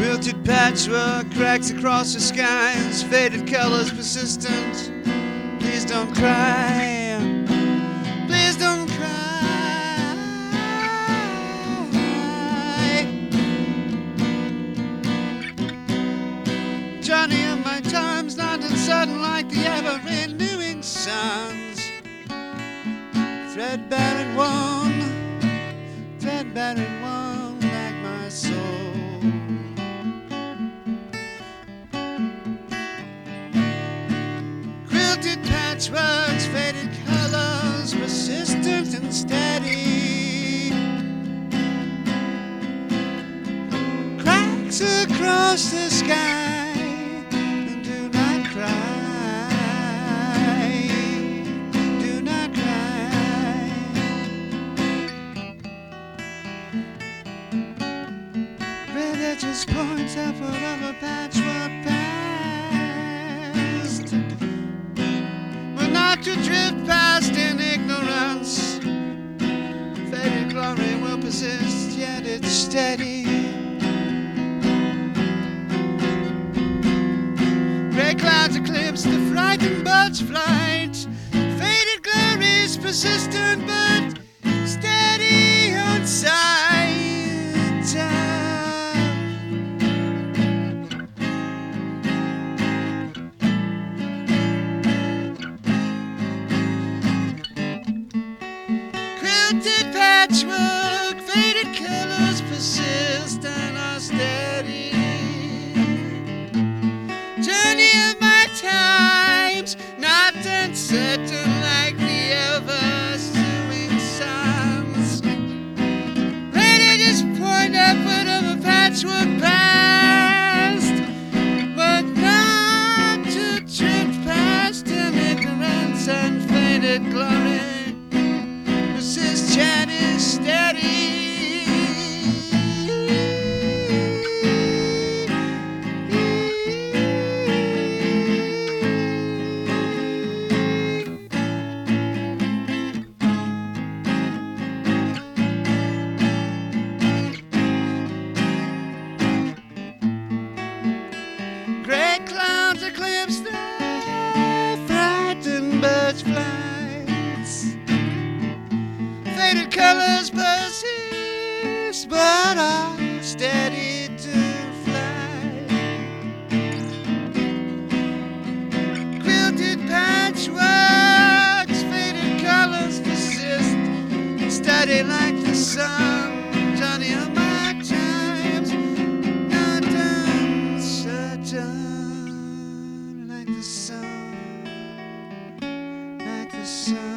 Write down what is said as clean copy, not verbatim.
Quilted patchwork cracks across the skies, faded colors persistent. Please don't cry, please don't cry. Journey of my times, not uncertain like the ever-renewing suns. Threadbare and worn, threadbare and worn like my soul. Quilted patchworks, faded colors, persistent and steady. Cracks across the sky, and do not cry, do not cry. Red edges point upward of a patchwork past, but not to drift past in ignorance. Faded glory will persist, yet it's steady. Grey clouds eclipse the frightened bird's flight. Faded glories persistent but steady on sight. Quilted patchwork, faded colors persist and are steady. Journey of my times, not uncertain like the ever-suing suns. Ready to point upward of a patchwork past, but not to drift past in ignorance and faded glory. Persist, yet is steady. Great clouds eclipse the frightened birds' flights. Faded colors persist, but are steady to fly. Quilted patchworks, faded colors persist, steady like the sun. Journey of my times, not uncertain like the sun, like the sun.